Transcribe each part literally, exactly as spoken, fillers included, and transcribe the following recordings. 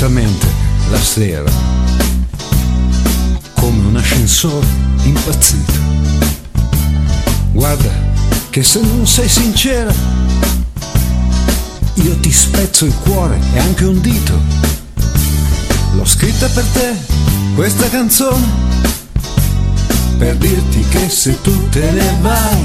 lentamente la sera, come un ascensore impazzito. Guarda che se non sei sincera, io ti spezzo il cuore e anche un dito. L'ho scritta per te, questa canzone, per dirti che se tu te ne vai,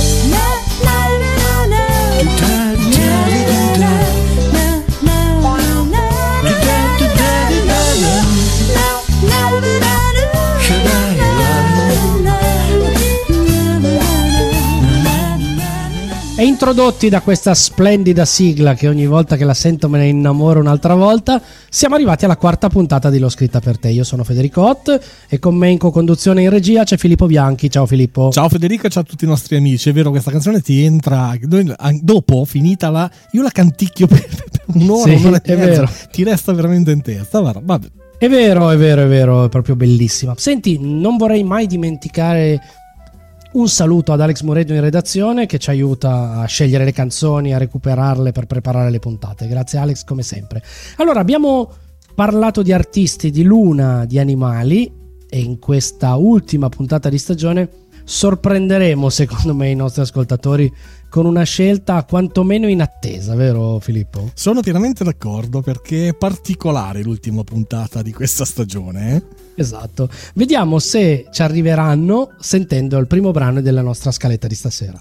E introdotti da questa splendida sigla che ogni volta che la sento me ne innamoro un'altra volta, siamo arrivati alla quarta puntata di L'ho scritta per te. Io sono Federico Ott e con me in co-conduzione in regia c'è Filippo Bianchi. Ciao Filippo. Ciao Federico, ciao a tutti i nostri amici. È vero, questa canzone ti entra dopo, finita la... io la canticchio per, per un'ora, sì, un'ora è e mezza. vero. Ti resta veramente in testa. Vabbè. È vero, è vero, è vero, è proprio bellissima. Senti, non vorrei mai dimenticare un saluto ad Alex Muredo in redazione che ci aiuta a scegliere le canzoni, a recuperarle per preparare le puntate. Grazie Alex, come sempre. Allora, abbiamo parlato di artisti, di luna, di animali e in questa ultima puntata di stagione sorprenderemo, secondo me, i nostri ascoltatori con una scelta quantomeno inattesa, vero Filippo? Sono pienamente d'accordo, perché è particolare l'ultima puntata di questa stagione. Eh? Esatto. Vediamo se ci arriveranno sentendo il primo brano della nostra scaletta di stasera.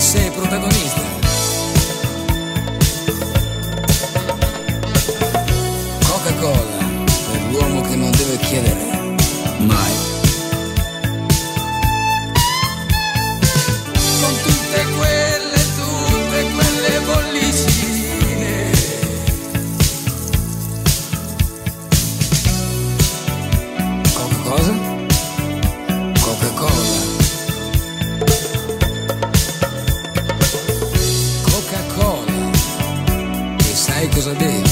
sei protagonista. Coca-Cola per l'uomo che non deve chiedere mai. Con tutte quelle, tutte quelle bollicine. Coca cosa? Coca-Cola. Coca-Cola. E sai cosa devi?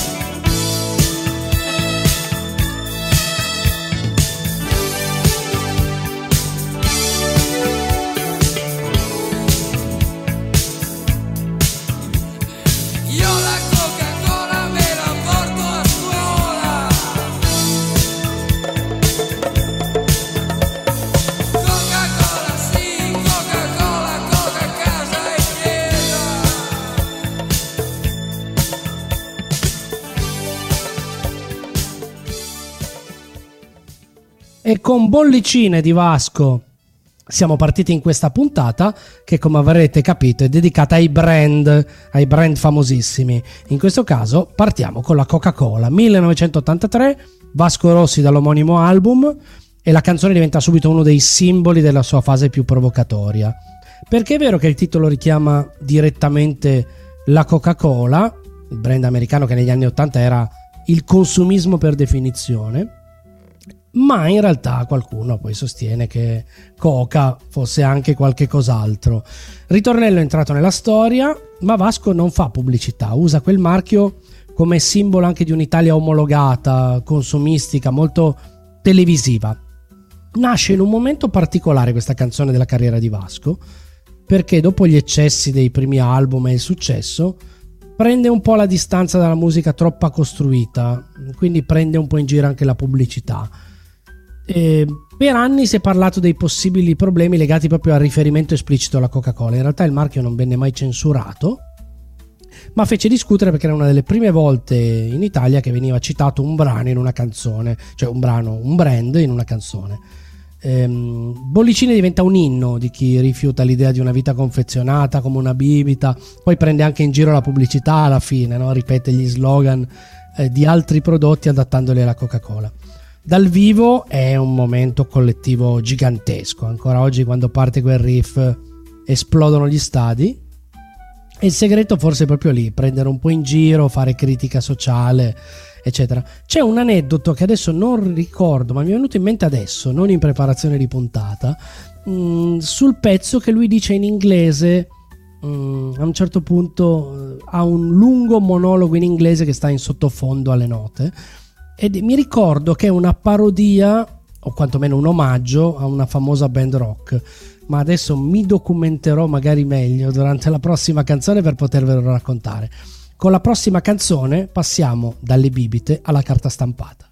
E con Bollicine di Vasco siamo partiti in questa puntata che, come avrete capito, è dedicata ai brand, ai brand famosissimi. In questo caso partiamo con la Coca-Cola. millenovecentottantatré, Vasco Rossi dall'omonimo album, e la canzone diventa subito uno dei simboli della sua fase più provocatoria. Perché è vero che il titolo richiama direttamente la Coca-Cola, il brand americano che negli anni ottanta era il consumismo per definizione, ma in realtà qualcuno poi sostiene che Coca fosse anche qualche cos'altro. Ritornello è entrato nella storia, ma Vasco non fa pubblicità, usa quel marchio come simbolo anche di un'Italia omologata, consumistica, molto televisiva. Nasce in un momento particolare questa canzone della carriera di Vasco, perché dopo gli eccessi dei primi album e il successo prende un po' la distanza dalla musica troppo costruita, quindi prende un po' in giro anche la pubblicità. E per anni si è parlato dei possibili problemi legati proprio al riferimento esplicito alla Coca-Cola. In realtà il marchio non venne mai censurato, ma fece discutere perché era una delle prime volte in Italia che veniva citato un brano in una canzone, cioè un brano, un brand in una canzone. Ehm, Bollicine diventa un inno di chi rifiuta l'idea di una vita confezionata come una bibita, poi prende anche in giro la pubblicità alla fine, no? Ripete gli slogan eh, di altri prodotti adattandoli alla Coca-Cola. Dal vivo è un momento collettivo gigantesco, ancora oggi quando parte quel riff esplodono gli stadi, e il segreto forse è proprio lì, prendere un po' in giro, fare critica sociale, eccetera. C'è un aneddoto che adesso non ricordo, ma mi è venuto in mente adesso, non in preparazione di puntata, mh, sul pezzo che lui dice in inglese. mh, a un certo punto uh, ha un lungo monologo in inglese che sta in sottofondo alle note, ed mi ricordo che è una parodia o quantomeno un omaggio a una famosa band rock, ma adesso mi documenterò magari meglio durante la prossima canzone per potervelo raccontare. Con la prossima canzone passiamo dalle bibite alla carta stampata.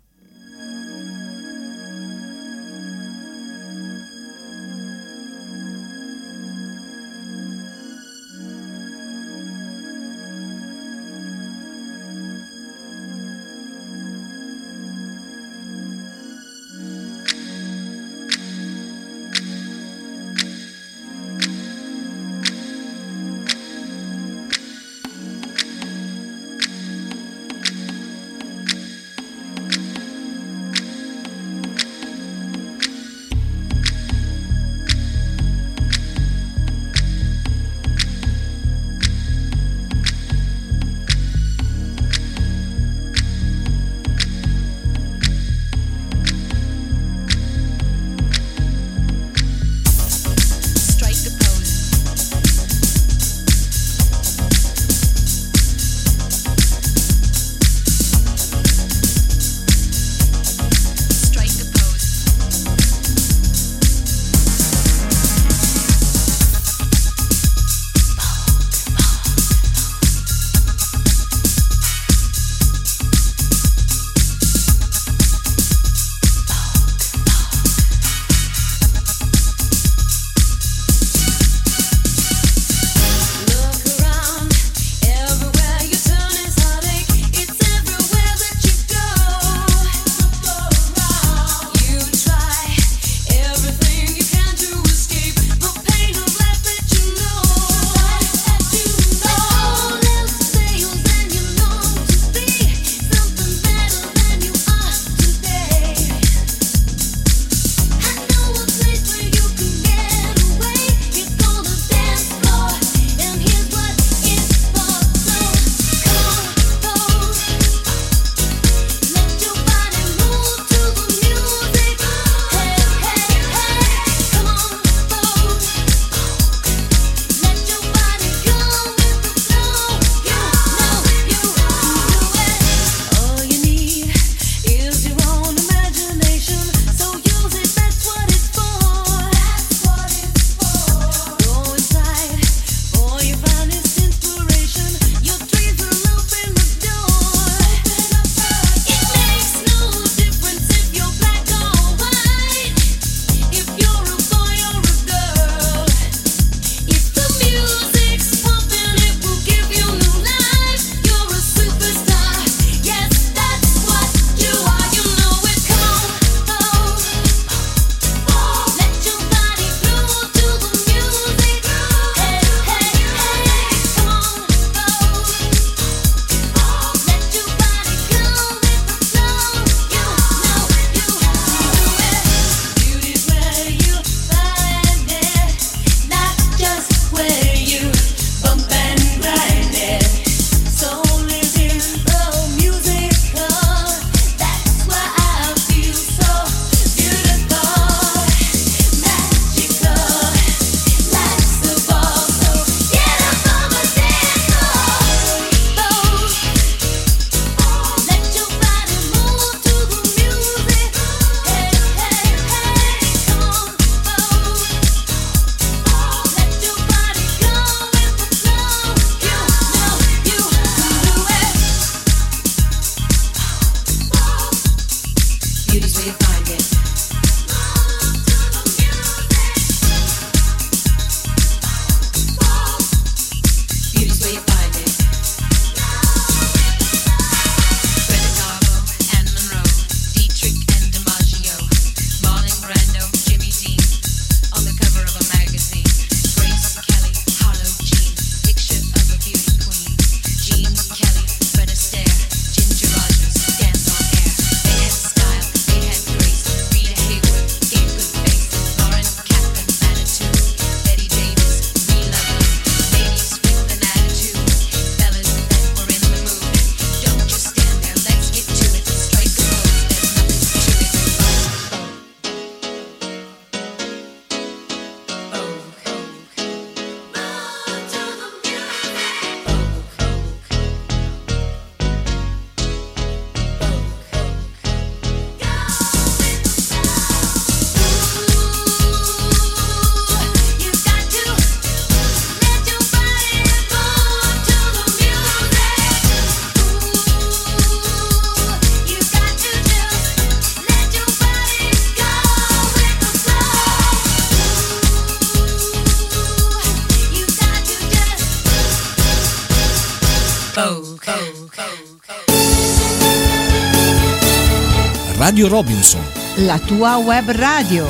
Radio Robinson, la tua web radio.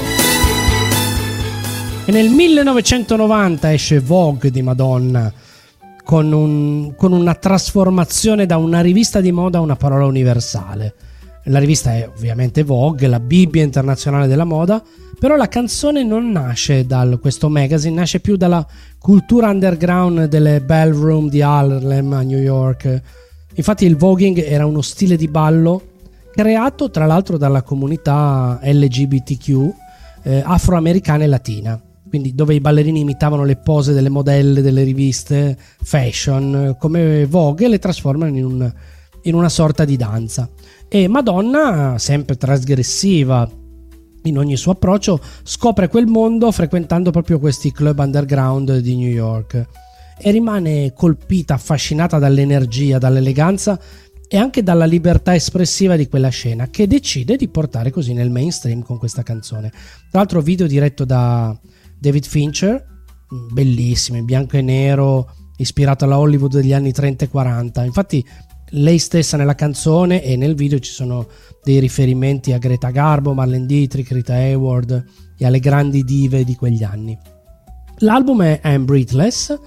E nel millenovecentonovanta esce Vogue di Madonna, con, un, con una trasformazione da una rivista di moda a una parola universale. La rivista è ovviamente Vogue, la Bibbia internazionale della moda, però la canzone non nasce da questo magazine, nasce più dalla cultura underground delle ballroom di Harlem a New York. Infatti il voguing era uno stile di ballo creato tra l'altro dalla comunità L G B T Q eh, afroamericana e latina, quindi dove i ballerini imitavano le pose delle modelle delle riviste fashion come Vogue e le trasformano in, un, in una sorta di danza. E Madonna, sempre trasgressiva in ogni suo approccio, scopre quel mondo frequentando proprio questi club underground di New York e rimane colpita, affascinata dall'energia, dall'eleganza e anche dalla libertà espressiva di quella scena, che decide di portare così nel mainstream con questa canzone. Tra l'altro video diretto da David Fincher, bellissimo, in bianco e nero, ispirato alla Hollywood degli anni trenta e quaranta. Infatti lei stessa nella canzone e nel video ci sono dei riferimenti a Greta Garbo, Marlene Dietrich, Rita Hayworth e alle grandi dive di quegli anni. L'album è I'm Breathless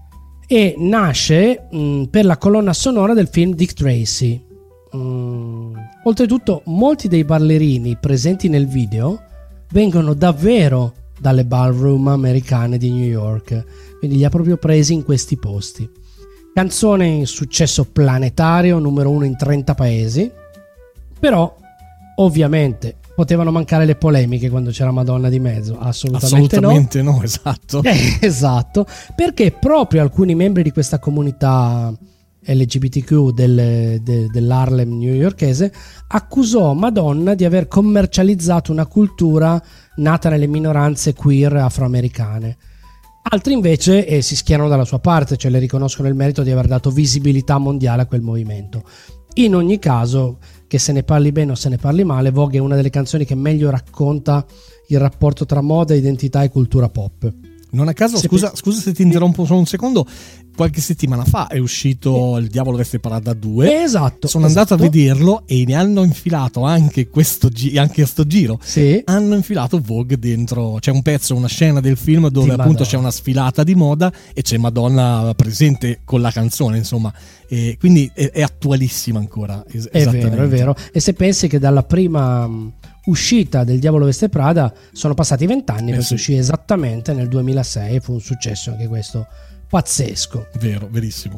e nasce mh, per la colonna sonora del film Dick Tracy. Mh, oltretutto molti dei ballerini presenti nel video vengono davvero dalle ballroom americane di New York, quindi li ha proprio presi in questi posti. Canzone in successo planetario, numero uno in trenta paesi, però ovviamente potevano mancare le polemiche quando c'era Madonna di mezzo, assolutamente, assolutamente no. no, esatto. Eh, esatto, perché proprio alcuni membri di questa comunità L G B T Q del, de, dell'Harlem newyorkese accusò Madonna di aver commercializzato una cultura nata nelle minoranze queer afroamericane. Altri invece eh, si schierano dalla sua parte, cioè le riconoscono il merito di aver dato visibilità mondiale a quel movimento. In ogni caso, che se ne parli bene o se ne parli male, Vogue è una delle canzoni che meglio racconta il rapporto tra moda, identità e cultura pop. Non a caso, se scusa, pensi... scusa se ti interrompo solo un secondo, qualche settimana fa è uscito Il Diavolo Veste Prada due. Esatto. Sono esatto. andato a vederlo e ne hanno infilato anche questo gi- anche sto giro. Sì. Hanno infilato Vogue dentro. C'è un pezzo, una scena del film dove Di appunto Madonna. c'è una sfilata di moda e c'è Madonna presente con la canzone, insomma. E quindi è, è attualissima ancora. Es- È vero, è vero. E se pensi che dalla prima um, uscita del Diavolo Veste Prada sono passati vent'anni, Eh perché sì. uscì esattamente nel duemilasei, fu un successo anche questo pazzesco. Vero, verissimo.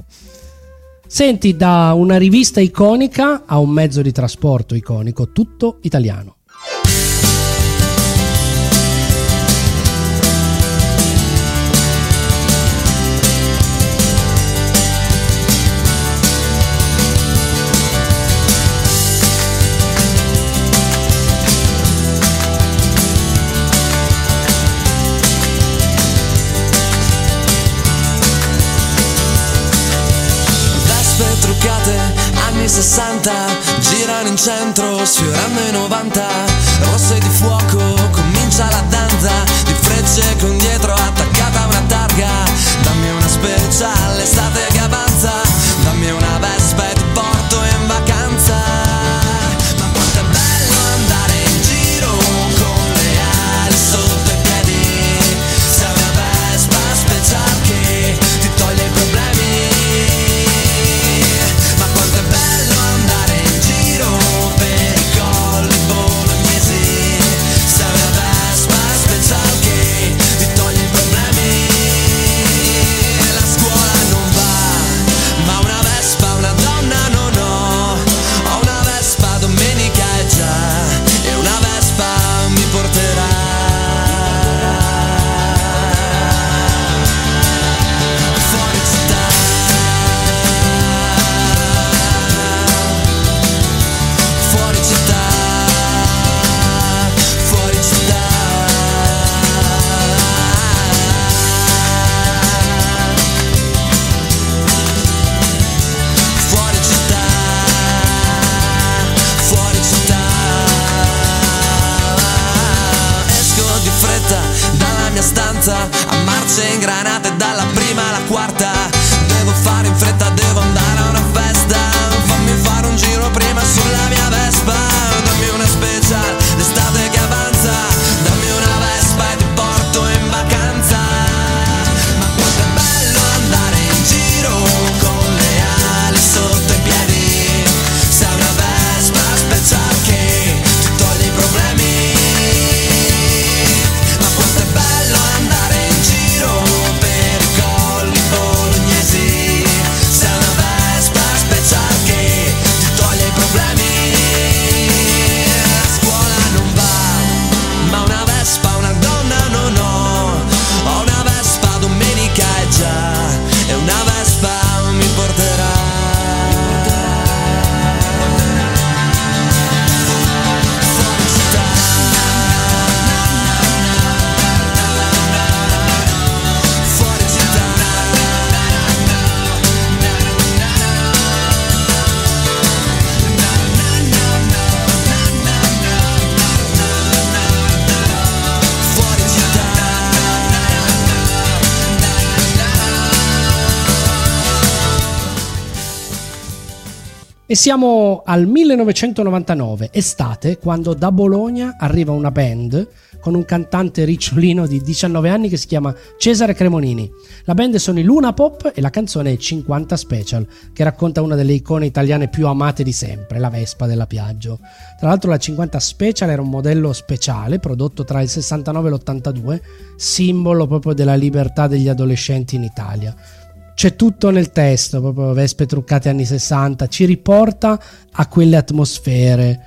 Senti, da una rivista iconica a un mezzo di trasporto iconico, tutto italiano. Anni sessanta, girano in centro, sfiorando i novanta. Rosse di fuoco, comincia la danza di frecce con dietro attaccata una targa. Dammi una speciale, estate che avanza. Dammi una Vespa e ti porto in vacanza. Ma quanto è bello andare in giro con le ali sotto i piedi. Sei una Vespa speciale che ti toglie i problemi. A marce ingranate dalla prima alla quarta. Devo fare in fretta, devo andare a una E siamo al millenovecentonovantanove, estate, quando da Bologna arriva una band con un cantante ricciolino di diciannove anni che si chiama Cesare Cremonini. La band sono i Luna Pop e la canzone è cinquanta Special, che racconta una delle icone italiane più amate di sempre, la Vespa della Piaggio. Tra l'altro la cinquanta Special era un modello speciale prodotto tra il sessantanove e l'ottantadue, simbolo proprio della libertà degli adolescenti in Italia. C'è tutto nel testo, proprio vespe truccate anni sessanta, ci riporta a quelle atmosfere,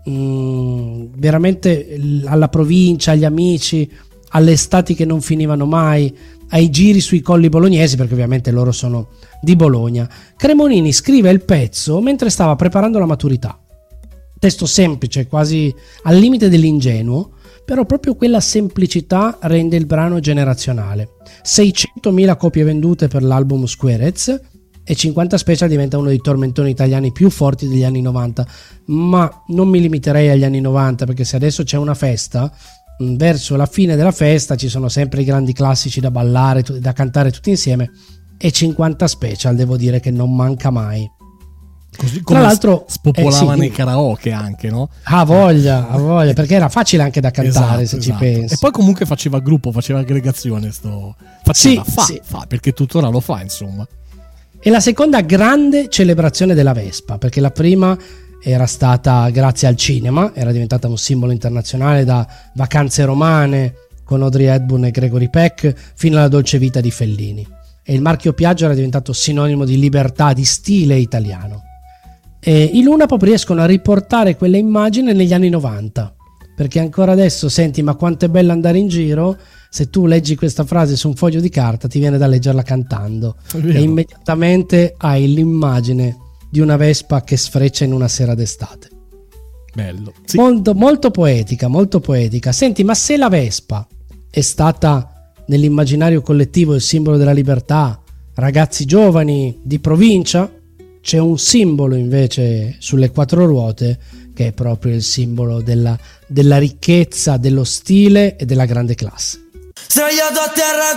mm, veramente alla provincia, agli amici, alle estati che non finivano mai, ai giri sui colli bolognesi, perché ovviamente loro sono di Bologna. Cremonini scrive il pezzo mentre stava preparando la maturità. Testo semplice, quasi al limite dell'ingenuo, però proprio quella semplicità rende il brano generazionale. seicentomila copie vendute per l'album Squarez e cinquanta Special diventa uno dei tormentoni italiani più forti degli anni novanta, ma non mi limiterei agli anni novanta, perché se adesso c'è una festa, verso la fine della festa ci sono sempre i grandi classici da ballare, da cantare tutti insieme, e cinquanta Special devo dire che non manca mai. Così come tra l'altro spopolava eh, sì, nei karaoke anche, no? Ha voglia, ha voglia, perché era facile anche da cantare, Esatto, se esatto. ci pensi. E poi comunque faceva gruppo, faceva aggregazione, sto... faceva, Sì, fa, sì. fa, perché tuttora lo fa, insomma. E la seconda grande celebrazione della Vespa, perché la prima era stata grazie al cinema, era diventata un simbolo internazionale, da Vacanze romane con Audrey Hepburn e Gregory Peck fino alla Dolce vita di Fellini, e il marchio Piaggio era diventato sinonimo di libertà, di stile italiano. E i Luna Pop riescono a riportare quelle immagini negli anni novanta, perché ancora adesso senti ma quanto è bello andare in giro, se tu leggi questa frase su un foglio di carta ti viene da leggerla cantando e immediatamente hai l'immagine di una Vespa che sfreccia in una sera d'estate. Bello. Sì. Molto, molto poetica, molto poetica. Senti, ma se la Vespa è stata nell'immaginario collettivo il simbolo della libertà, ragazzi giovani di provincia, c'è un simbolo invece sulle quattro ruote che è proprio il simbolo della, della ricchezza, dello stile e della grande classe. Sdraiato a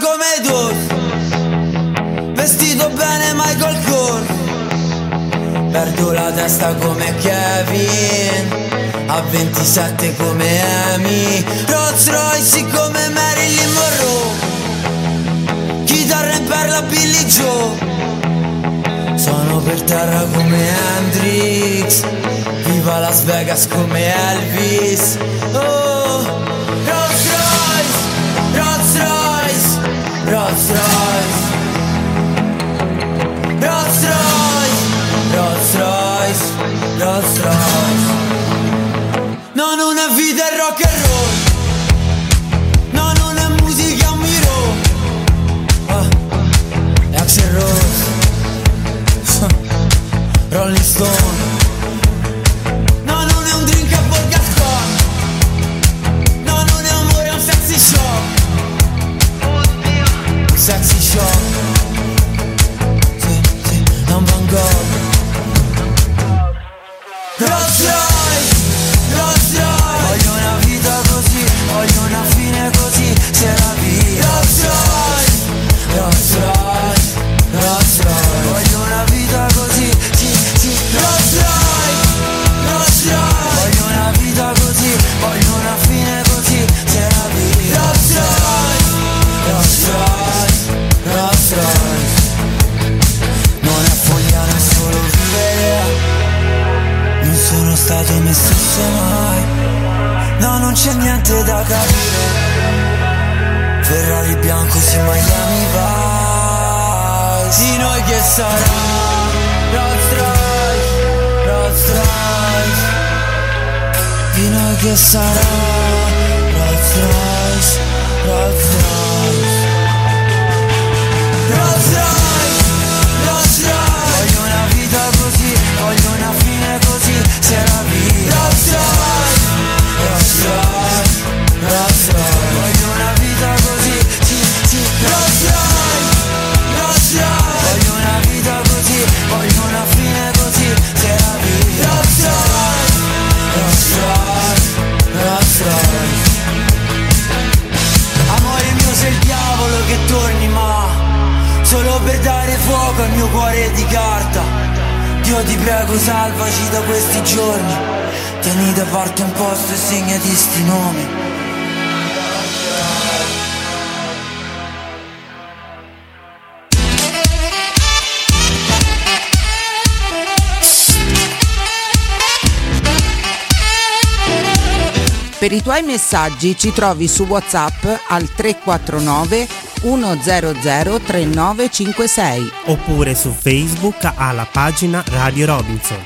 terra come tu, vestito bene Michael Kors, perdo la testa come Kevin, a ventisette come Amy, Rolls Royce come Marilyn Monroe, chitarra in perla Billy Joe, sono per terra come Hendrix, viva Las Vegas come Elvis. Oh, Rolls Royce, Rolls Royce, Rolls Royce, Rolls Royce, Rolls Royce, Rolls Royce. Non una vita è rock and roll, no, non è musica un miro, ah, è Axl Rose, Rolling Stone. No, non è un drink a Borgascon, no, non è amore, è un sexy show. Oddio, sexy show. Sì, sì, è un Van Gogh. Rolls Royce, Rolls Royce, voglio una vita così, voglio una fine così, se la vita. Rolls Royce, Rolls Royce, Rolls Royce, voglio una vita così, sì, sì. Rolls Royce, Rolls Royce, voglio una vita così, voglio una fine così, se la vita. Rolls Royce, Rolls Royce, Rolls Royce, non è fogliare, è solo vivere. Non sono stato me stesso mai, no, non c'è niente da capire. Ferrari bianco su Miami Vice, di noi che sarà Rolls Royce, Rolls Royce, di noi che sarà Rolls Royce, Rolls Royce, Rolls Royce, Rolls Royce, voglio una vita così, voglio una fine così, se la vita. Rolls Royce, Rolls Royce, Rolls Royce, voglio una vita così, sì, sì. Rolls Royce, Rolls Royce, voglio una vita così, voglio una fine così, se la vita. Rolls Royce, Rolls Royce, Rolls Royce. Amore mio, sei il diavolo che torni, ma solo per dare fuoco al mio cuore di carta. Dio ti prego salvaci da questi giorni, tieni da parte un posto e segnati sti nomi. Per i tuoi messaggi ci trovi su WhatsApp al tre quattro nove uno zero zero tre nove cinque sei oppure su Facebook alla pagina Radio Robinson.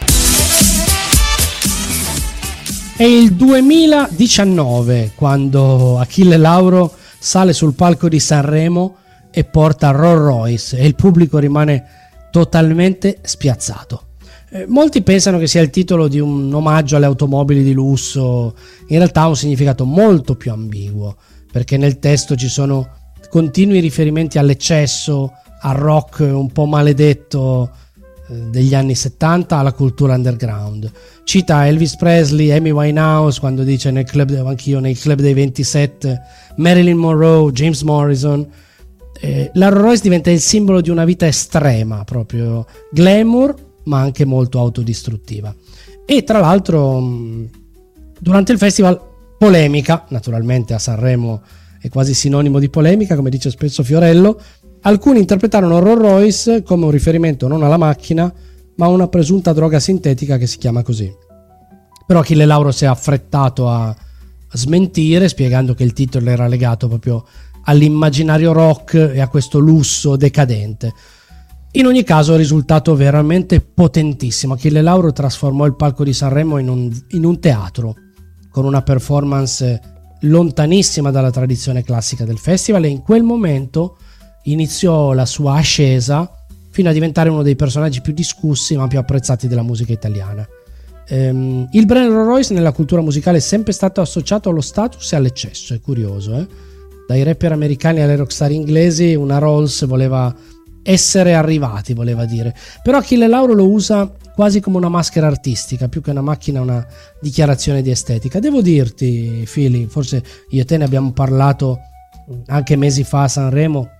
È il duemiladiciannove quando Achille Lauro sale sul palco di Sanremo e porta Rolls Royce e il pubblico rimane totalmente spiazzato. Eh, molti pensano che sia il titolo di un omaggio alle automobili di lusso, in realtà ha un significato molto più ambiguo, perché nel testo ci sono continui riferimenti all'eccesso, al rock un po' maledetto eh, degli anni settanta, alla cultura underground. Cita Elvis Presley, Amy Winehouse quando dice nel club, anch'io nel club dei ventisette, Marilyn Monroe, James Morrison. Eh, la Rolls Royce diventa il simbolo di una vita estrema, proprio glamour, ma anche molto autodistruttiva. E tra l'altro durante il festival polemica, naturalmente a Sanremo è quasi sinonimo di polemica, come dice spesso Fiorello, alcuni interpretarono Rolls Royce come un riferimento non alla macchina ma a una presunta droga sintetica che si chiama così. Però Achille Lauro si è affrettato a smentire, spiegando che il titolo era legato proprio all'immaginario rock e a questo lusso decadente. In ogni caso, è risultato veramente potentissimo. Achille Lauro trasformò il palco di Sanremo in un, in un teatro, con una performance lontanissima dalla tradizione classica del festival, e in quel momento iniziò la sua ascesa fino a diventare uno dei personaggi più discussi ma più apprezzati della musica italiana. Ehm, il brand Rolls Royce nella cultura musicale è sempre stato associato allo status e all'eccesso, è curioso, eh? Dai rapper americani alle rockstar inglesi una Rolls voleva essere arrivati, voleva dire. Però Achille Lauro lo usa quasi come una maschera artistica, più che una macchina, una dichiarazione di estetica. Devo dirti, Fili, forse io e te ne abbiamo parlato anche mesi fa a Sanremo,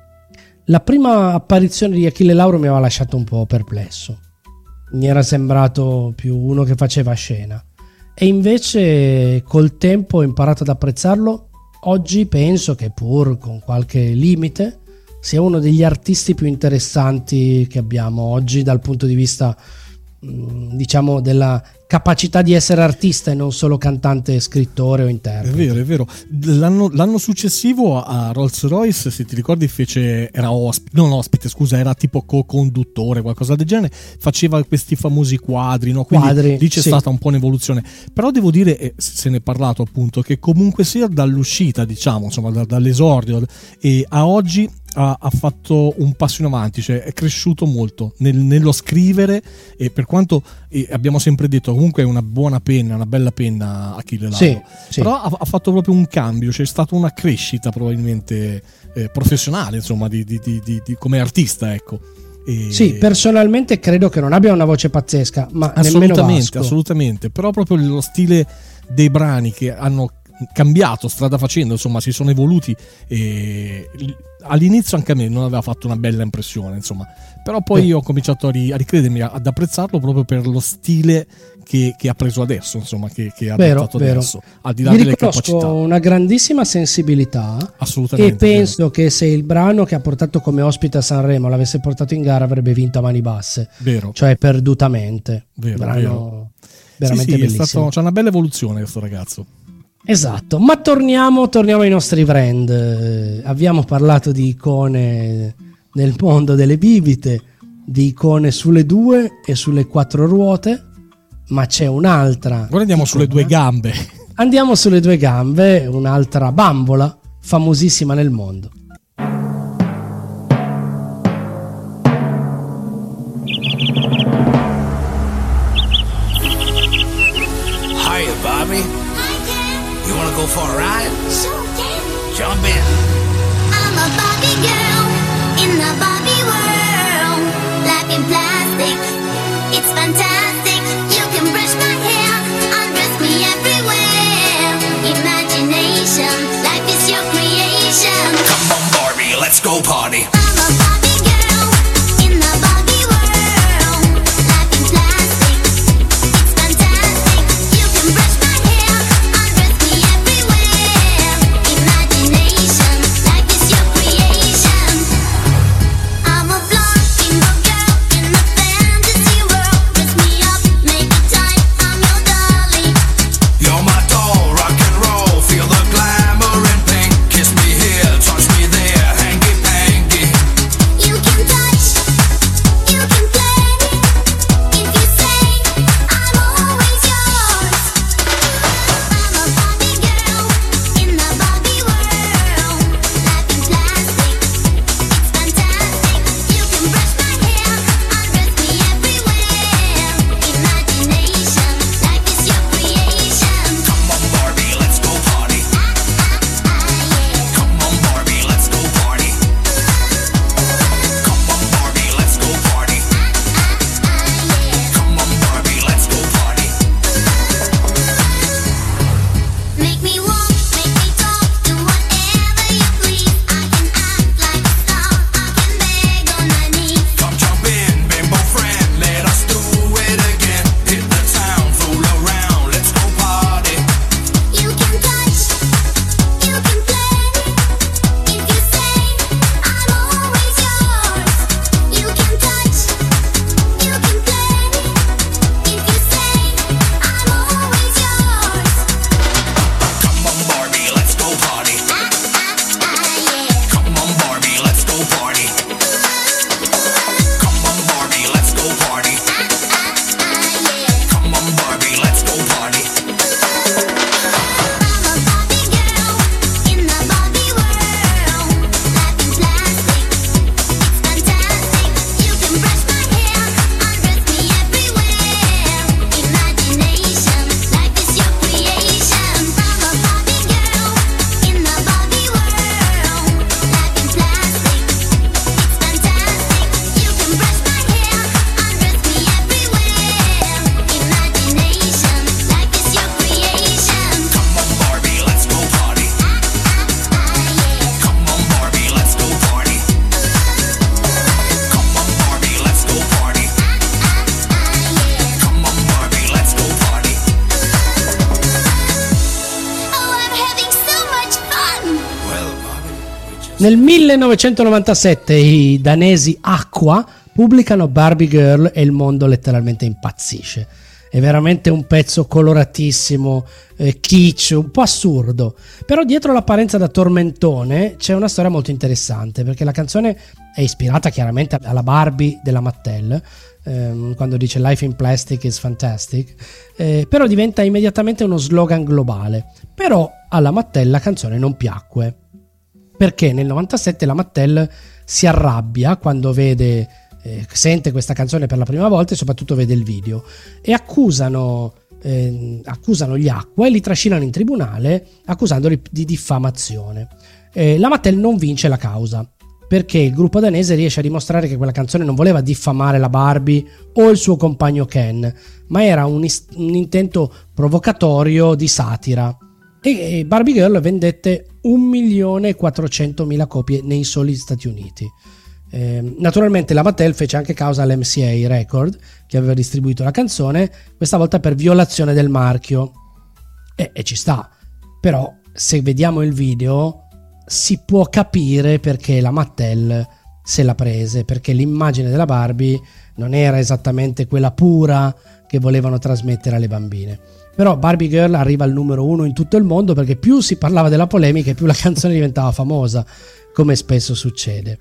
la prima apparizione di Achille Lauro mi aveva lasciato un po' perplesso. Mi era sembrato più uno che faceva scena, e invece col tempo ho imparato ad apprezzarlo. Oggi penso che, pur con qualche limite, sia uno degli artisti più interessanti che abbiamo oggi dal punto di vista, diciamo, della capacità di essere artista e non solo cantante, scrittore o interprete. È vero, è vero. L'anno, l'anno successivo a Rolls Royce, se ti ricordi, fece era ospite, non ospite, scusa, era tipo co-conduttore, qualcosa del genere, faceva questi famosi quadri, no? Quindi Quadri, lì c'è sì. stata un po' un'evoluzione. Però devo dire, e se ne è parlato appunto, che comunque sia dall'uscita, diciamo, insomma, da, dall'esordio e a oggi ha, ha fatto un passo in avanti, cioè è cresciuto molto nel, nello scrivere, e per quanto e abbiamo sempre detto comunque è una buona penna, una bella penna Achille Lauro, Sì, sì. però ha, ha fatto proprio un cambio, c'è stata una crescita probabilmente eh, professionale, insomma, di, di, di, di, di come artista, ecco. E Sì, personalmente credo che non abbia una voce pazzesca, ma nemmeno assolutamente, Vasco. assolutamente, però proprio lo stile dei brani che hanno cambiato strada facendo, insomma, si sono evoluti, e all'inizio anche a me non aveva fatto una bella impressione, insomma, però poi Eh. ho cominciato a, ri- a ricredermi, ad apprezzarlo proprio per lo stile che, che ha preso adesso, insomma, che, che ha Vero, adottato vero. adesso, al di là Gli delle riconosco capacità. una grandissima sensibilità, Assolutamente. e penso che se il brano che ha portato come ospite a Sanremo l'avesse portato in gara avrebbe vinto a mani basse, Vero. cioè perdutamente. Vero, brano vero. veramente sì, sì, è bellissimo. stato, c'è una bella evoluzione questo ragazzo. Esatto, ma torniamo, torniamo ai nostri brand. Eh, abbiamo parlato di icone nel mondo delle bibite, di icone sulle due e sulle quattro ruote, ma c'è un'altra. Ora andiamo icona. sulle due gambe. Andiamo sulle due gambe, un'altra bambola famosissima nel mondo. Hiya, Bobby. Hi, Ken. You wanna go for a ride? Sure, Ken. Jump in. I'm a Barbie girl in the Barbie world. Life in plastic, it's fantastic. You can brush my hair, undress me everywhere. Imagination, life is your creation. Come on, Barbie, let's go party. I'm a Barbie girl in the Barbie world. Life in Nel millenovecentonovantasette i danesi Aqua pubblicano Barbie Girl e il mondo letteralmente impazzisce. È veramente un pezzo coloratissimo, eh, kitsch, un po' assurdo. Però dietro l'apparenza da tormentone c'è una storia molto interessante, perché la canzone è ispirata chiaramente alla Barbie della Mattel, ehm, quando dice Life in Plastic is Fantastic, eh, però diventa immediatamente uno slogan globale. Però alla Mattel la canzone non piacque, perché nel novantasette la Mattel si arrabbia quando vede... Eh, sente questa canzone per la prima volta e soprattutto vede il video e accusano, eh, accusano gli Aqua e li trascinano in tribunale accusandoli di diffamazione. Eh, la Mattel non vince la causa perché il gruppo danese riesce a dimostrare che quella canzone non voleva diffamare la Barbie o il suo compagno Ken, ma era un, is- un intento provocatorio di satira. E, e Barbie Girl vendette un milione e quattrocentomila copie nei soli Stati Uniti. Eh, naturalmente la Mattel fece anche causa all'M C A Record che aveva distribuito la canzone, questa volta per violazione del marchio, e, e ci sta. Però se vediamo il video si può capire perché la Mattel se la prese, perché l'immagine della Barbie non era esattamente quella pura che volevano trasmettere alle bambine. Però Barbie Girl arriva al numero uno in tutto il mondo perché più si parlava della polemica e più la canzone diventava famosa, come spesso succede.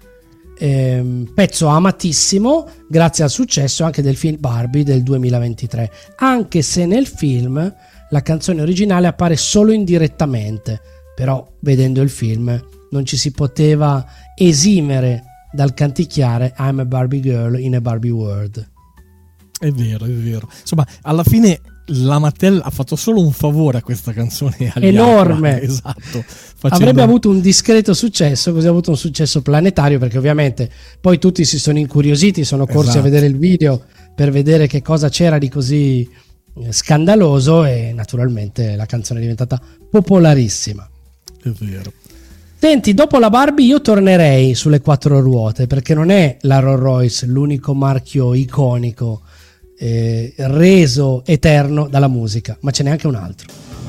Eh, pezzo amatissimo grazie al successo anche del film Barbie del duemilaventitré, anche se nel film la canzone originale appare solo indirettamente, però vedendo il film non ci si poteva esimere dal canticchiare I'm a Barbie girl in a Barbie world. È vero, è vero. Insomma, alla fine la Mattel ha fatto solo un favore a questa canzone agli enorme. Aqua, esatto. Facendo... avrebbe avuto un discreto successo, così ha avuto un successo planetario, perché ovviamente poi tutti si sono incuriositi, sono corsi esatto. a vedere il video per vedere che cosa c'era di così scandaloso e naturalmente la canzone è diventata popolarissima. È vero. Senti, dopo la Barbie io tornerei sulle quattro ruote, perché non è la Rolls Royce l'unico marchio iconico eh, reso eterno dalla musica, ma ce n'è anche un altro.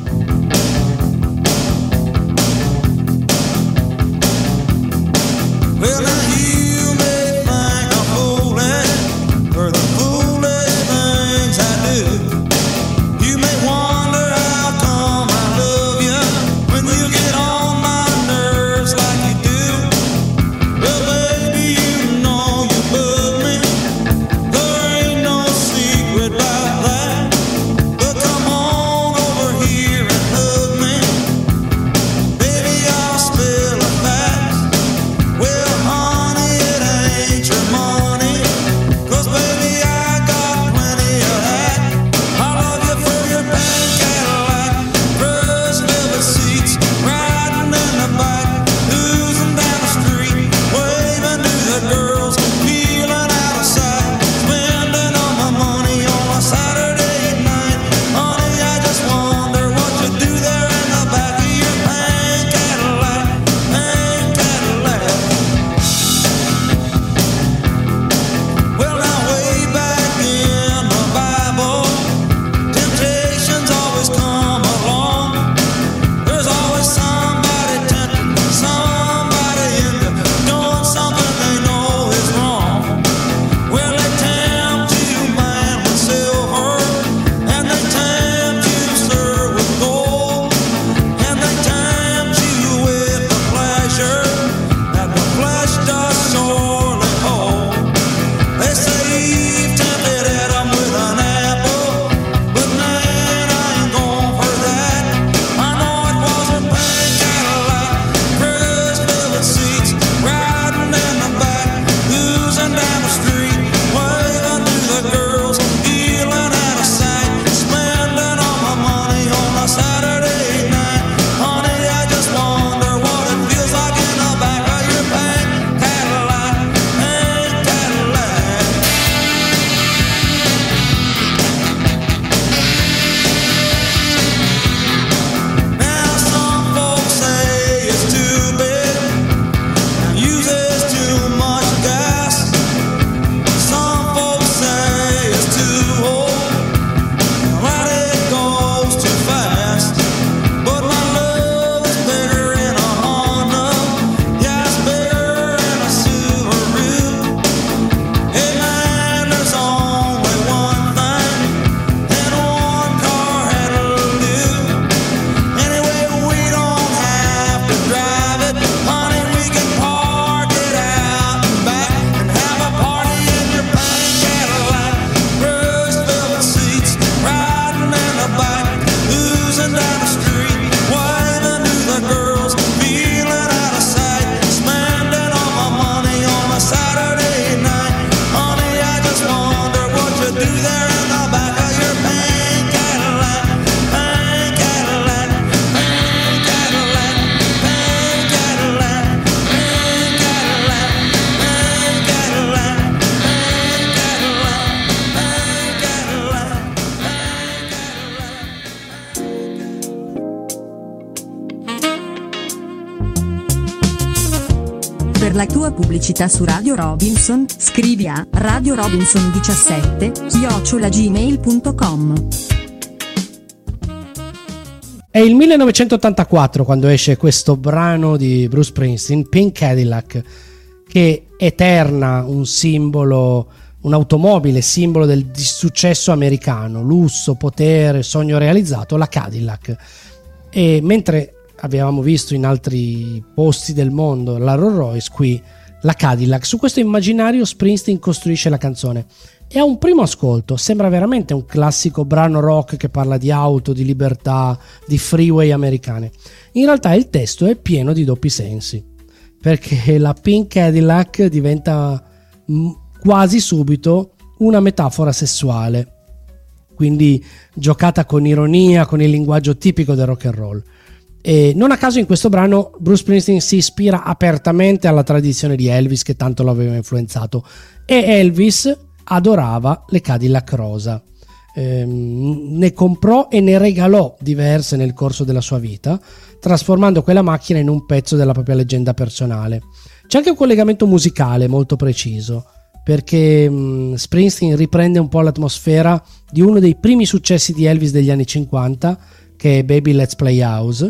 Well, now you may think I'm fooling for the foolish things I do. You may wonder how come I love you when you get on my nerves like you do. Well, baby, you know you love me. There ain't no secret about that. But come on over here and hug me. la tua pubblicità su Radio Robinson, scrivi a radio robinson diciassette chiocciola gmail punto com. È il millenovecentottantaquattro quando esce questo brano di Bruce Springsteen, Pink Cadillac, che eterna un simbolo, un'automobile simbolo del successo americano, lusso, potere, sogno realizzato, la Cadillac. E mentre avevamo visto in altri posti del mondo la Rolls Royce, qui la Cadillac, su questo immaginario Springsteen costruisce la canzone. E a un primo ascolto sembra veramente un classico brano rock che parla di auto, di libertà, di freeway americane. In realtà il testo è pieno di doppi sensi, perché la Pink Cadillac diventa quasi subito una metafora sessuale, quindi giocata con ironia, con il linguaggio tipico del rock and roll. E non a caso in questo brano Bruce Springsteen si ispira apertamente alla tradizione di Elvis, che tanto lo aveva influenzato, e Elvis adorava le Cadillac rosa. Ehm, ne comprò e ne regalò diverse nel corso della sua vita, trasformando quella macchina in un pezzo della propria leggenda personale. C'è anche un collegamento musicale molto preciso, perché mh, Springsteen riprende un po' l'atmosfera di uno dei primi successi di Elvis degli anni cinquanta, che è Baby Let's Play House.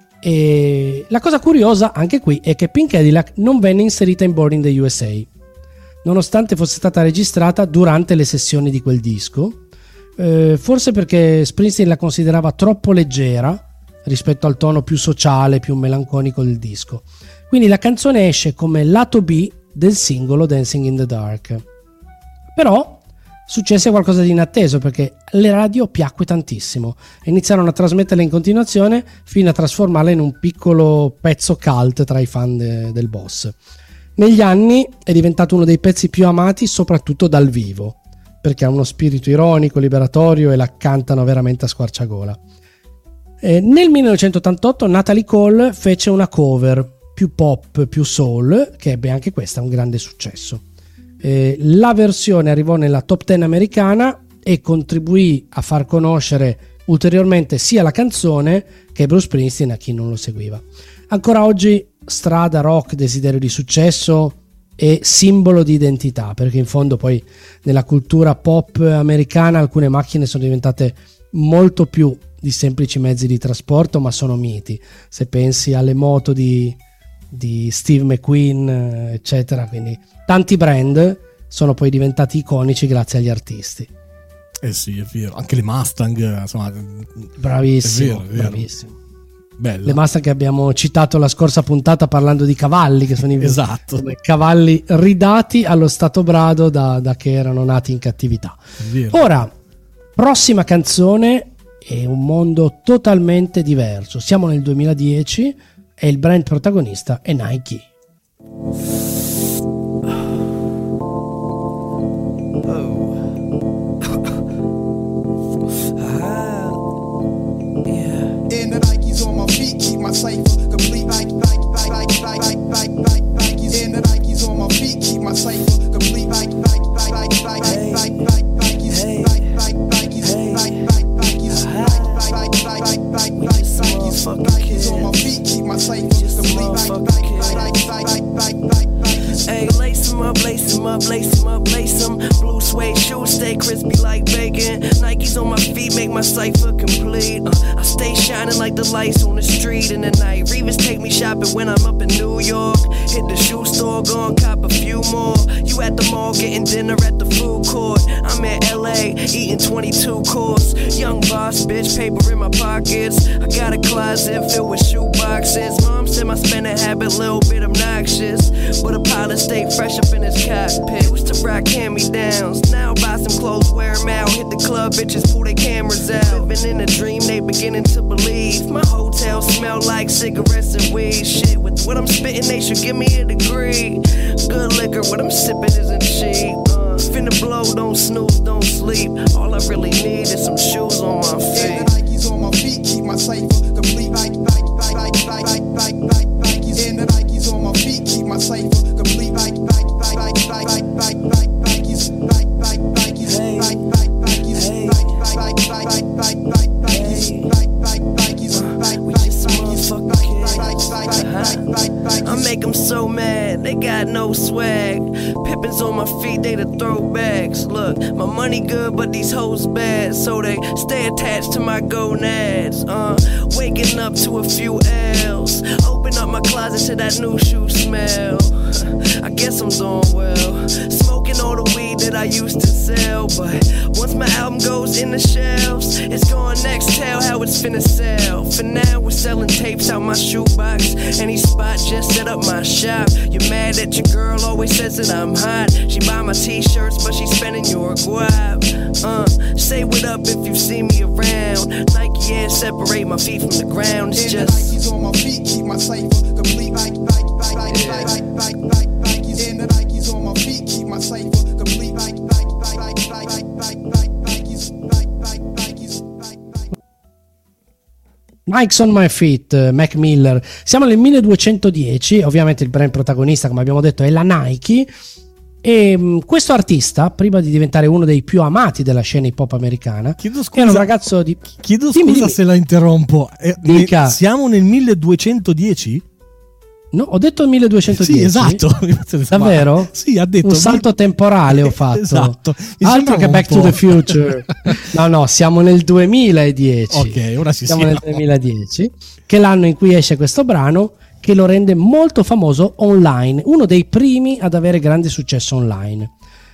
E la cosa curiosa anche qui è che Pink Cadillac non venne inserita in Born in the U S A, nonostante fosse stata registrata durante le sessioni di quel disco, eh, forse perché Springsteen la considerava troppo leggera rispetto al tono più sociale, più melanconico del disco. Quindi la canzone esce come lato B del singolo Dancing in the Dark. Però successe qualcosa di inatteso, perché le radio piacque tantissimo e iniziarono a trasmetterla in continuazione fino a trasformarla in un piccolo pezzo cult tra i fan de- del boss. Negli anni è diventato uno dei pezzi più amati, soprattutto dal vivo, perché ha uno spirito ironico, liberatorio, e la cantano veramente a squarciagola. E nel millenovecentottantotto Natalie Cole fece una cover più pop, più soul, che ebbe anche questa un grande successo. Eh, la versione arrivò nella top dieci americana e contribuì a far conoscere ulteriormente sia la canzone che Bruce Springsteen a chi non lo seguiva. Ancora oggi strada, rock, desiderio di successo e simbolo di identità, perché in fondo poi nella cultura pop americana alcune macchine sono diventate molto più di semplici mezzi di trasporto, ma sono miti. Se pensi alle moto di di Steve McQueen, eccetera, quindi tanti brand sono poi diventati iconici grazie agli artisti. Eh sì, è vero, anche le Mustang, insomma, bravissimo, è vero, è vero. bravissimo. Bella. Le Mustang che abbiamo citato la scorsa puntata parlando di cavalli, che sono i esatto. cavalli ridati allo stato brado da, da che erano nati in cattività. Ora, prossima canzone è un mondo totalmente diverso. Siamo nel duemiladieci e il brand protagonista è Nike. And the Nikes on my feet keep my cipher complete. Nike, Nike, Nike, Nike, Nike, Nike, Nikes. And the Nikes on my feet keep my cipher complete. Nike, Nike, Nike, Nike, Nike, Nike, Nikes. Nike, Nike, Nikes, Nike, Nike, Nikes. Nike, Nike, Nike, Nike, Nikes. Nikes on my feet keep my cipher complete. Nike, Nike, Nike, Nike, Nike, Nike. Hey, lace 'em up, lace 'em up, lace 'em up, lace 'em. Blue suede shoes stay crispy like bacon. Nikes on my feet make my cipher complete. Uh, I stay shining like the lights on the street in the night. Revis take me shopping when I'm up in New York. Hit the shoe store, go and cop a few more. You at the mall getting dinner at the food court. I'm in L A eating twenty-two course. Young boss, bitch, paper in my pockets. I got a closet filled with shoe boxes. Mom said my spending habit a little bit obnoxious, but a pilot stay fresh up in his cockpit. Used to rock hand-me-downs, now buy some clothes, wear them out. Hit the club, bitches pull their cameras out. Living in a dream, they beginning to believe. My hotel smell like cigarettes and weed. Shit, with what I'm spitting, they should give me a degree. Good liquor, what I'm sipping isn't cheap. Uh, finna blow, don't snooze, don't sleep. All I really need is some shoes on my feet. And the Nikes on my feet keep my cipher complete. Nike, Nike, Nike, Nike, Nike, Nike, Nikes. And the Nikes on my feet keep my cipher complete. Nike, Nike, Nike, Nike, Nike, Nike, Nikes. Nike, Nike, Nikes, Nike, Nike, Nikes. Nike, Nike, Nike, Nike, Nike, Nikes. Nike, Nike, Nikes, Nike, Nike, Nikes. I make them so mad, they got throwbacks. Look, my money good, but these hoes bad, so they stay attached to my gonads. Uh, waking up to a few L's, open up my closet to that new shoe smell. I guess I'm doing well, smoking all the weed that I used to sell. But once my album goes in the shelves, it's going next, tell how it's finna sell. For now, we're selling tapes out my shoebox. Any spot, just set up my shop. You're mad that your girl always says that I'm hot. She buy my t-shirts, but she's spending your guap. Uh, say what up if you see me around. Nike Air separate my feet from the ground. It's And just the Nikes on my feet keep my cipher complete. Like, like, like, like, like, like, like, like, Nikes. And the Nikes on my feet keep my cipher complete. Like, like, like, like, like, like, like, like, Nikes. Like, like, Nikes. Like, like. Nikes on My Feet, eh, Mac Miller. Siamo nel milleduecentodieci, ovviamente il brand protagonista, come abbiamo detto, è la Nike. E mh, questo artista, prima di diventare uno dei più amati della scena hip hop americana, Chiedo scusa, era un ragazzo di... chiedo Dimmi, scusa dimmi. se la interrompo. Eh, Dica. ne- siamo nel milleduecentodieci? No, ho detto milleduecentodieci. Sì, esatto. Davvero? Ma- Sì, ha detto un salto temporale ho fatto. Esatto. Mi Altro sembrava che un Back to po'. the Future. No, no, siamo nel duemiladieci. Ok, ora ci siamo siamo. nel duemiladieci, che è l'anno in cui esce questo brano, che lo rende molto famoso online, uno dei primi ad avere grande successo online.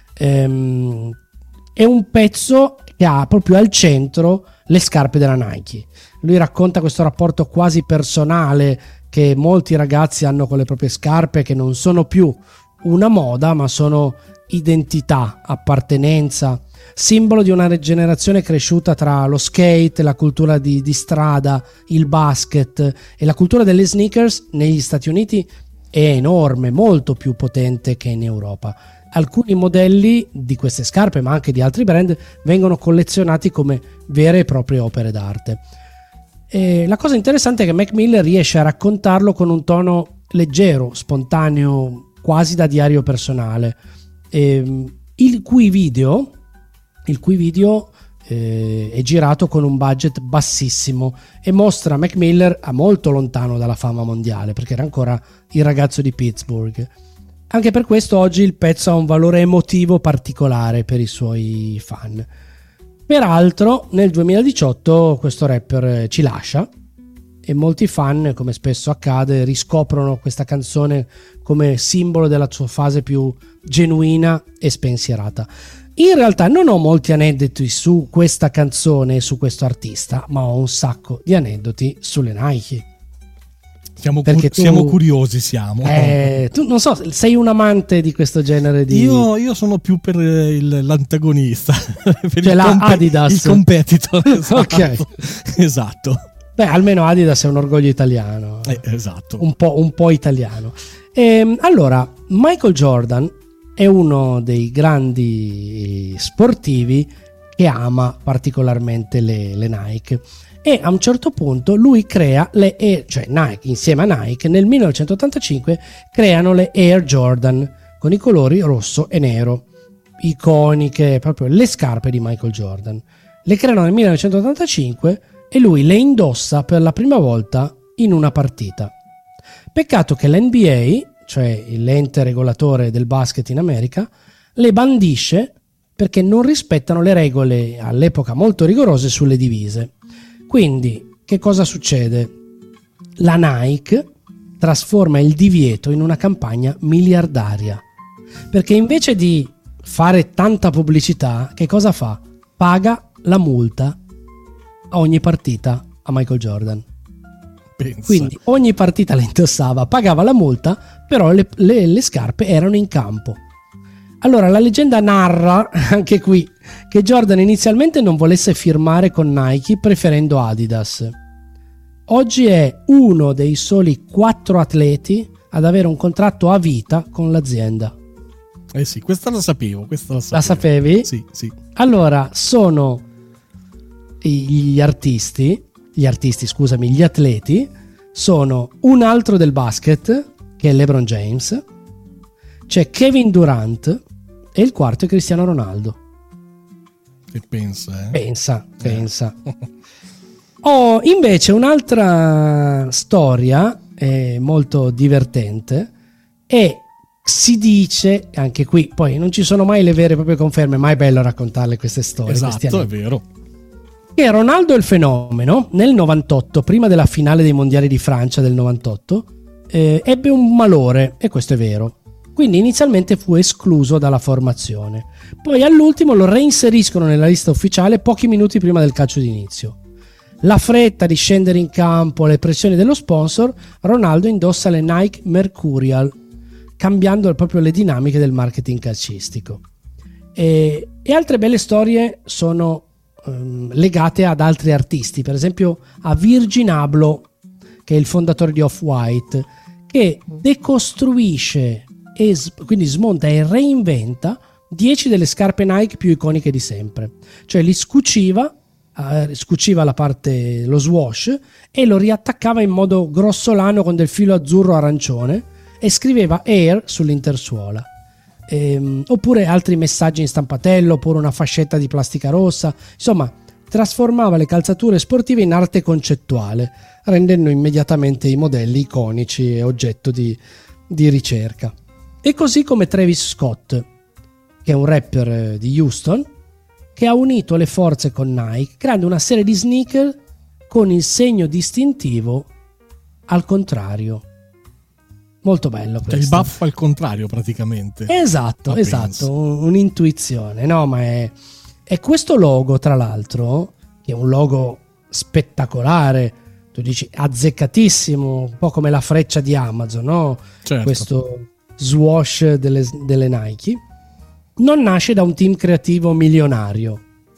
Ehm, è un pezzo che ha proprio al centro le scarpe della Nike. Lui racconta questo rapporto quasi personale che molti ragazzi hanno con le proprie scarpe, che non sono più una moda ma sono identità, appartenenza, simbolo di una generazione cresciuta tra lo skate, la cultura di, di strada, il basket, e la cultura delle sneakers negli Stati Uniti è enorme, molto più potente che in Europa. Alcuni modelli di queste scarpe, ma anche di altri brand, vengono collezionati come vere e proprie opere d'arte. E la cosa interessante è che Mac Miller riesce a raccontarlo con un tono leggero, spontaneo, quasi da diario personale, e, il cui video, il cui video eh, è girato con un budget bassissimo e mostra Mac Miller a molto lontano dalla fama mondiale, perché era ancora il ragazzo di Pittsburgh. Anche per questo oggi il pezzo ha un valore emotivo particolare per i suoi fan. Peraltro nel duemiladiciotto questo rapper ci lascia e molti fan, come spesso accade, riscoprono questa canzone come simbolo della sua fase più genuina e spensierata. In realtà non ho molti aneddoti su questa canzone e su questo artista, ma ho un sacco di aneddoti sulle Nike. Siamo, Perché cu- tu- siamo curiosi, siamo. Eh, tu non so, sei un amante di questo genere di... Io, io sono più per il- l'antagonista, per Cioè il, la Adidas. il competitor. Esatto. Ok. Esatto. Beh, almeno Adidas è un orgoglio italiano. Eh, esatto. un po', un po' italiano. Ehm, allora, Michael Jordan è uno dei grandi sportivi che ama particolarmente le, le Nike, e a un certo punto lui crea le Air, cioè Nike insieme a Nike nel millenovecentottantacinque creano le Air Jordan con i colori rosso e nero, iconiche, proprio le scarpe di Michael Jordan. Le creano nel millenovecentottantacinque e lui le indossa per la prima volta in una partita. Peccato che l'N B A, cioè l'ente regolatore del basket in America, le bandisce perché non rispettano le regole all'epoca molto rigorose sulle divise. Quindi che cosa succede? La Nike trasforma il divieto in una campagna miliardaria, perché invece di fare tanta pubblicità, che cosa fa? Paga la multa a ogni partita a Michael Jordan. Pensa. Quindi ogni partita la indossava, pagava la multa, però le, le, le scarpe erano in campo. Allora la leggenda narra, anche qui, che Jordan inizialmente non volesse firmare con Nike preferendo Adidas. Oggi è uno dei soli quattro atleti ad avere un contratto a vita con l'azienda. Eh sì, questa la sapevo, questa la sapevo. La sapevi? Sì, sì. Allora, sono gli artisti, gli artisti, scusami, gli atleti, sono un altro del basket, che è LeBron James, c'è Kevin Durant, e il quarto è Cristiano Ronaldo. E pensa, eh. Pensa, pensa. Ho invece un'altra storia eh, molto divertente, è Si dice, anche qui, poi non ci sono mai le vere e proprie conferme, ma è bello raccontarle queste storie. Esatto, è vero. Che Ronaldo il fenomeno nel novantotto, prima della finale dei mondiali di Francia del novantotto, eh, ebbe un malore, e questo è vero. Quindi inizialmente fu escluso dalla formazione. Poi all'ultimo lo reinseriscono nella lista ufficiale pochi minuti prima del calcio d'inizio. La fretta di scendere in campo, le pressioni dello sponsor, Ronaldo indossa le Nike Mercurial, cambiando proprio le dinamiche del marketing calcistico. E, e altre belle storie sono um, legate ad altri artisti, per esempio a Virgil Abloh, che è il fondatore di Off-White, che decostruisce e quindi smonta e reinventa dieci delle scarpe Nike più iconiche di sempre. Cioè li scuciva, eh, scuciva la parte, lo swash, e lo riattaccava in modo grossolano con del filo azzurro arancione e scriveva Air sull'intersuola. Ehm, oppure altri messaggi in stampatello, oppure una fascetta di plastica rossa. Insomma, trasformava le calzature sportive in arte concettuale, rendendo immediatamente i modelli iconici e oggetto di, di ricerca. E così come Travis Scott, che è un rapper di Houston, che ha unito le forze con Nike, creando una serie di sneaker con il segno distintivo al contrario. Molto bello questo. Cioè il baffo al contrario praticamente. Esatto, Ma esatto, penso. un'intuizione. No, ma è, è questo logo, tra l'altro, che è un logo spettacolare, tu dici azzeccatissimo, un po' come la freccia di Amazon, no? Certo. Questo swash delle, delle Nike non nasce da un team creativo milionario,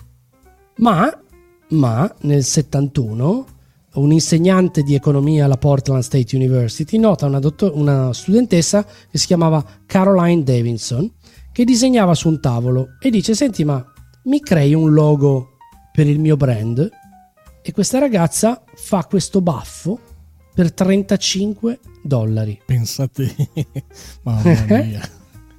ma, ma nel settantuno un insegnante di economia alla Portland State University nota una, dottor- una studentessa che si chiamava Caroline Davidson, che disegnava su un tavolo, e dice: senti, ma mi crei un logo per il mio brand? E questa ragazza fa questo baffo per trentacinque dollari. Pensate, mamma mia.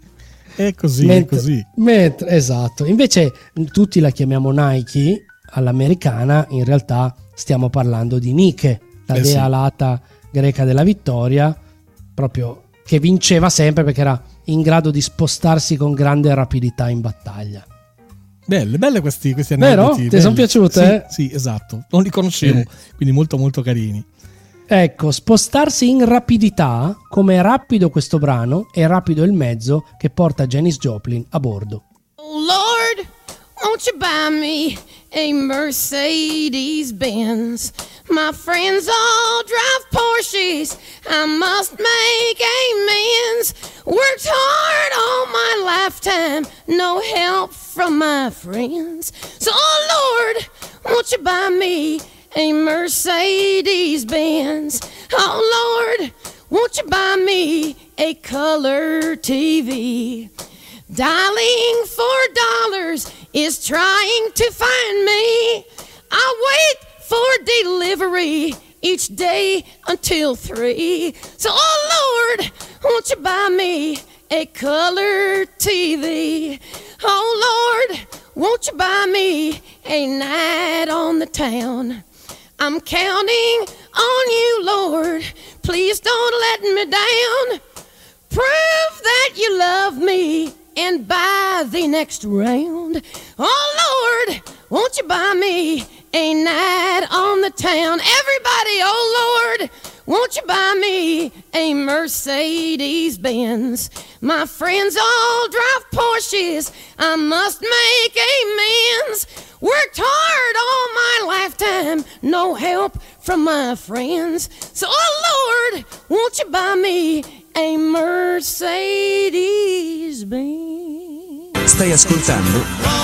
È così, mentre, è così. Mentre, esatto. Invece tutti la chiamiamo Nike all'americana, in realtà stiamo parlando di Nike, la Eh dea sì. alata greca della vittoria, proprio che vinceva sempre perché era in grado di spostarsi con grande rapidità in battaglia. Belle, belle questi, questi Vero? aneddoti. Ti belli. sono piaciute? Sì, sì, esatto. Non li conoscevo, Eh. quindi molto molto carini. Ecco, spostarsi in rapidità, come è rapido questo brano, è rapido il mezzo che porta Janis Joplin a bordo. Oh Lord, won't you buy me a Mercedes Benz? My friends all drive Porsches, I must make amends. Worked hard all my lifetime, no help from my friends. So oh Lord, won't you buy me a Mercedes Benz? Oh Lord, won't you buy me a color T V? Dialing for dollars is trying to find me. I wait for delivery each day until three. So oh Lord, won't you buy me a color T V? Oh Lord, won't you buy me a night on the town? I'm counting on you, Lord. Please don't let me down. Prove that you love me and buy the next round. Oh Lord, won't you buy me a night on the town? Everybody, oh Lord, won't you buy me a Mercedes Benz? My friends all drive Porsches, I must make amends. Worked hard all my lifetime, no help from my friends. So oh Lord, won't you buy me a Mercedes Benz? Stai ascoltando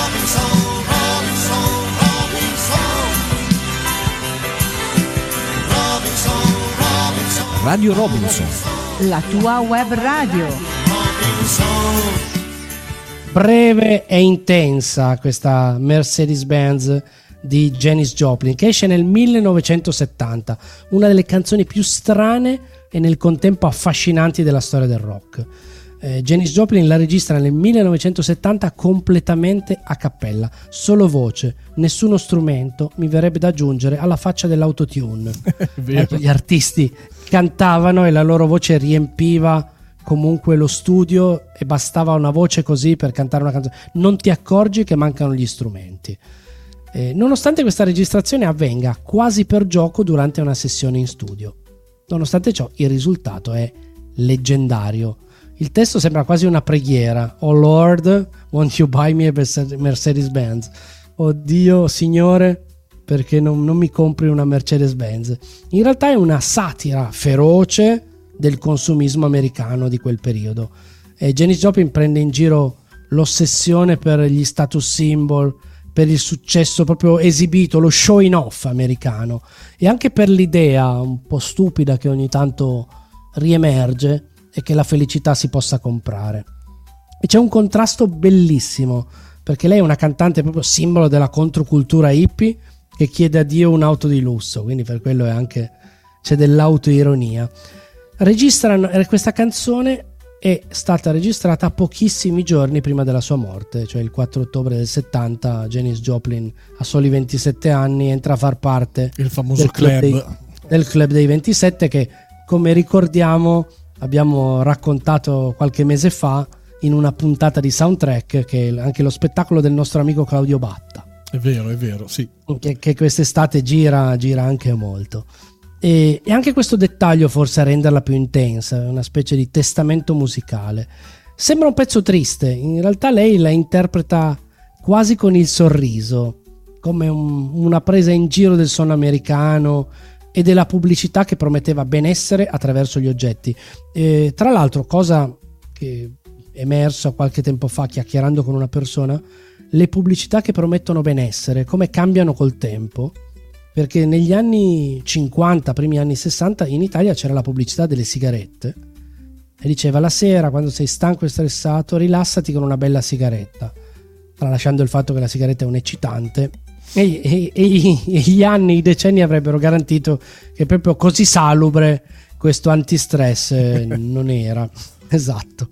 Radio Robinson, La tua web radio. Breve e intensa questa Mercedes-Benz di Janis Joplin, che esce nel millenovecentosettanta, una delle canzoni più strane e nel contempo affascinanti della storia del rock. eh, Janis Joplin la registra nel millenovecentosettanta completamente a cappella, solo voce, nessuno strumento, mi verrebbe da aggiungere, alla faccia dell'autotune. Ecco, gli artisti cantavano e la loro voce riempiva comunque lo studio e bastava una voce così per cantare una canzone, non ti accorgi che mancano gli strumenti. Eh, nonostante questa registrazione avvenga quasi per gioco durante una sessione in studio, nonostante ciò il risultato è leggendario. Il testo sembra quasi una preghiera: "Oh Lord, won't you buy me a Mercedes-Benz?" "Oh Dio, Signore, perché non, non mi compri una Mercedes-Benz?" In realtà è una satira feroce del consumismo americano di quel periodo. E Janis Joplin prende in giro l'ossessione per gli status symbol, per il successo proprio esibito, lo showing off americano, e anche per l'idea un po' stupida che ogni tanto riemerge e che la felicità si possa comprare. E c'è un contrasto bellissimo, perché lei è una cantante proprio simbolo della controcultura hippie che chiede a Dio un'auto di lusso, quindi per quello è anche, c'è dell'autoironia. Registrano questa canzone, è stata registrata pochissimi giorni prima della sua morte, cioè il quattro ottobre del settanta. Janis Joplin, a soli ventisette anni, entra a far parte il famoso del club, club. Dei, del club dei ventisette, che, come ricordiamo, abbiamo raccontato qualche mese fa in una puntata di Soundtrack, che è anche lo spettacolo del nostro amico Claudio Batta. È vero, è vero, sì. Che, che quest'estate gira, gira anche molto. E, e anche questo dettaglio forse a renderla più intensa, una specie di testamento musicale. Sembra un pezzo triste, in realtà lei la interpreta quasi con il sorriso, come un, una presa in giro del sonno americano e della pubblicità che prometteva benessere attraverso gli oggetti. E, tra l'altro, cosa che è emersa qualche tempo fa chiacchierando con una persona, le pubblicità che promettono benessere, come cambiano col tempo. Perché negli anni cinquanta, primi anni sessanta, in Italia c'era la pubblicità delle sigarette e diceva: la sera, quando sei stanco e stressato, rilassati con una bella sigaretta, tralasciando il fatto che la sigaretta è un eccitante, e, e, e, e gli anni, i decenni avrebbero garantito che proprio così salubre questo antistress non era. Esatto.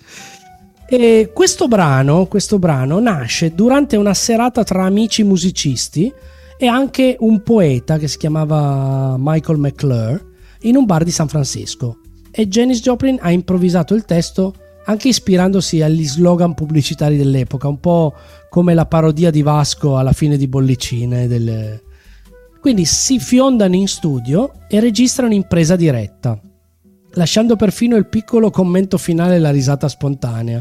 E questo brano, questo brano nasce durante una serata tra amici musicisti e anche un poeta che si chiamava Michael McClure in un bar di San Francisco, e Janis Joplin ha improvvisato il testo anche ispirandosi agli slogan pubblicitari dell'epoca, un po' come la parodia di Vasco alla fine di Bollicine delle... Quindi si fiondano in studio e registrano in presa diretta, lasciando perfino il piccolo commento finale e la risata spontanea.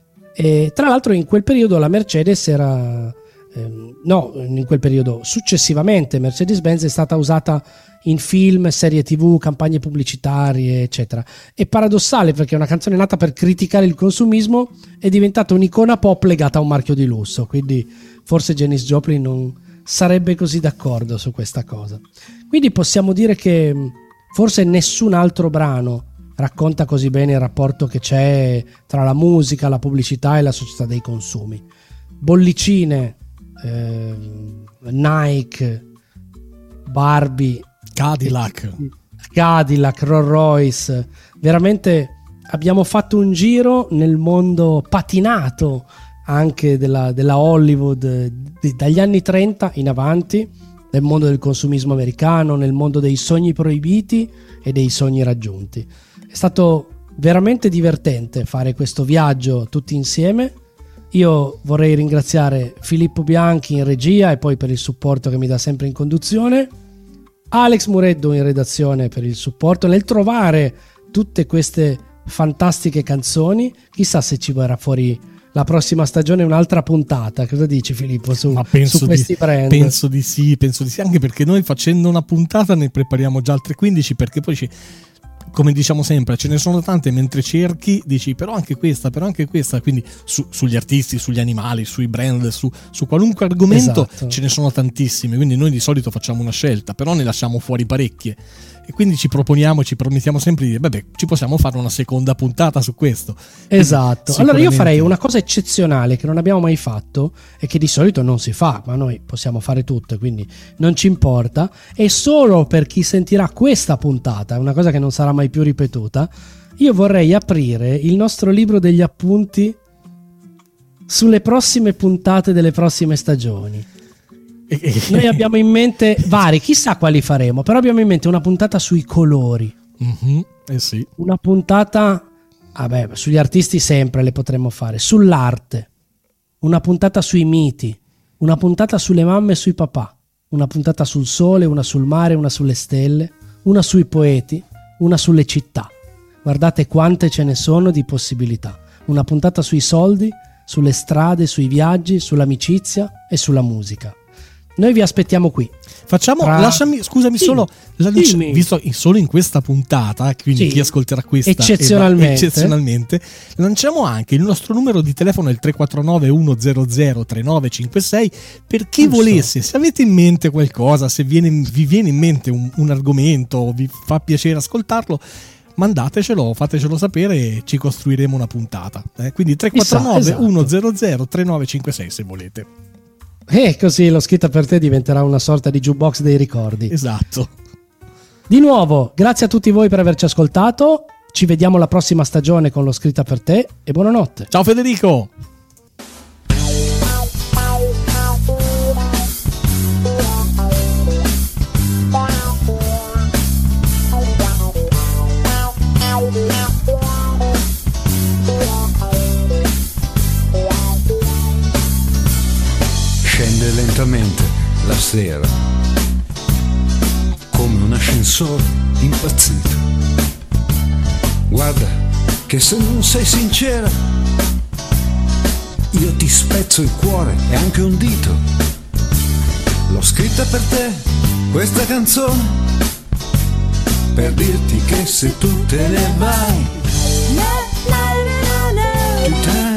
E tra l'altro in quel periodo la Mercedes era ehm, no, in quel periodo successivamente Mercedes-Benz è stata usata in film, serie tv, campagne pubblicitarie, eccetera. È paradossale perché una canzone nata per criticare il consumismo è diventata un'icona pop legata a un marchio di lusso, quindi forse Janis Joplin non sarebbe così d'accordo su questa cosa. Quindi possiamo dire che forse nessun altro brano racconta così bene il rapporto che c'è tra la musica, la pubblicità e la società dei consumi. Bollicine, eh, Nike, Barbie, Cadillac, Cadillac, Rolls Royce. Veramente abbiamo fatto un giro nel mondo patinato anche della, della Hollywood di, dagli anni trenta in avanti, nel mondo del consumismo americano, nel mondo dei sogni proibiti e dei sogni raggiunti. È stato veramente divertente fare questo viaggio tutti insieme. Io vorrei ringraziare Filippo Bianchi in regia e poi per il supporto che mi dà sempre in conduzione, Alex Mureddu in redazione per il supporto nel trovare tutte queste fantastiche canzoni. Chissà se ci verrà fuori la prossima stagione un'altra puntata. Cosa dici, Filippo, su, Ma penso su questi di, brand? Penso di sì, penso di sì, anche perché noi facendo una puntata ne prepariamo già altre quindici, perché poi ci, come diciamo sempre, ce ne sono tante, mentre cerchi dici però anche questa, però anche questa, quindi su, sugli artisti, sugli animali, sui brand, su, su qualunque argomento, esatto, ce ne sono tantissime, quindi noi di solito facciamo una scelta, però ne lasciamo fuori parecchie. E quindi ci proponiamo, ci promettiamo sempre di dire, vabbè, ci possiamo fare una seconda puntata su questo. Esatto. Quindi, allora io farei una cosa eccezionale che non abbiamo mai fatto e che di solito non si fa, ma noi possiamo fare tutto, quindi non ci importa. E solo per chi sentirà questa puntata, una cosa che non sarà mai più ripetuta, io vorrei aprire il nostro libro degli appunti sulle prossime puntate delle prossime stagioni. Noi abbiamo in mente vari, chissà quali faremo, però abbiamo in mente una puntata sui colori, mm-hmm, eh sì. una puntata Vabbè, sugli artisti sempre le potremmo fare. Sull'arte, una puntata sui miti, una puntata sulle mamme e sui papà, una puntata sul sole, una sul mare, una sulle stelle, una sui poeti, una sulle città. Guardate quante ce ne sono di possibilità. Una puntata sui soldi, sulle strade, sui viaggi, sull'amicizia e sulla musica. Noi vi aspettiamo qui. Facciamo, Tra... lasciami, scusami, Dimmi, solo dimmi. visto solo in questa puntata, quindi Sì. chi ascolterà questa Eccezionalmente. eccezionalmente, lanciamo anche il nostro numero di telefono, il tre quattro nove uno zero zero tre nove cinque sei, per chi Giusto. volesse, se avete in mente qualcosa, se viene, vi viene in mente un, un argomento, vi fa piacere ascoltarlo, mandatecelo, fatecelo sapere e ci costruiremo una puntata. Eh? Quindi tre quattro nove uno zero zero tre nove cinque sei se volete. E così lo Scritta per te diventerà una sorta di jukebox dei ricordi. Esatto. Di nuovo, grazie a tutti voi per averci ascoltato. Ci vediamo la prossima stagione con lo Scritta per te e buonanotte. Ciao Federico. Scende lentamente la sera, come un ascensore impazzito. Guarda che se non sei sincera, io ti spezzo il cuore e anche un dito. L'ho scritta per te, questa canzone, per dirti che se tu te ne vai, tu te